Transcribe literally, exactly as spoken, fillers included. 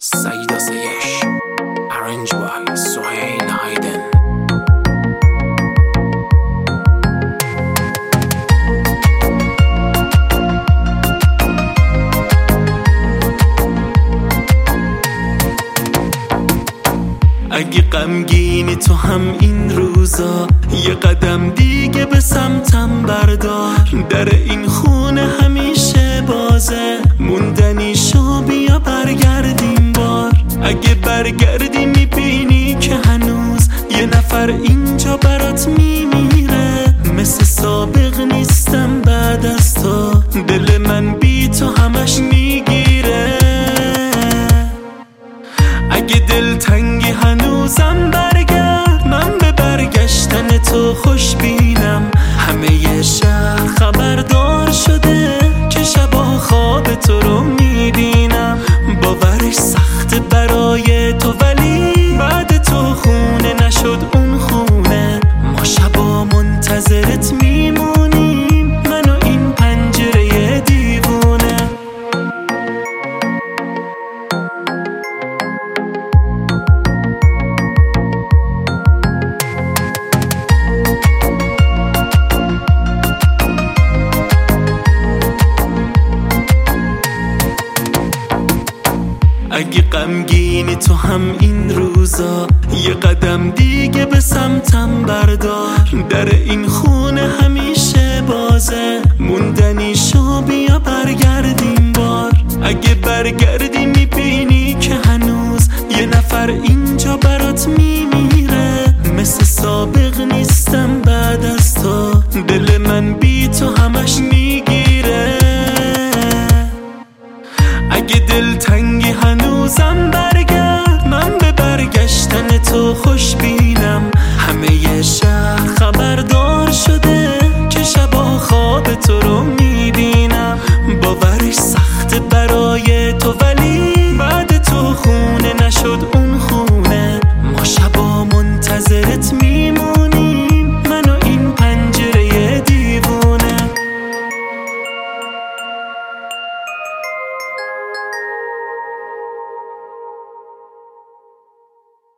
Saida Sayesh, arranged by Suhail Hayden. اگه غمگینی تو هم این روزا، یه قدم دیگه به سمتم بردار. در این خونه همیشه بازه، موندنی شو بیا برگردیم بار. اگه برگردی میبینی که هنوز یه نفر اینجا برات میمیره. مثل سابق نیستم بعد از تو، دل من بی تو همش میگیره. اگه دل تنگی هنوزم برگرد، من به برگشتن تو خوش بینم. همه شهر خبردار شده که شبا خواب تو رو میبینم. باورش سخت برای تو، ولی بعد تو خونه نشد اون خونه. ما شبا منتظرت میمونیم، من و این پنجره دیوونه. اگه غمگینی تو هم این روزا، یه قدم دیگه به سمتم بردار. در این خونه همیشه بازه، موندنی شو بیا برگردیم بار. اگه برگردی میبینی که هنوز یه نفر این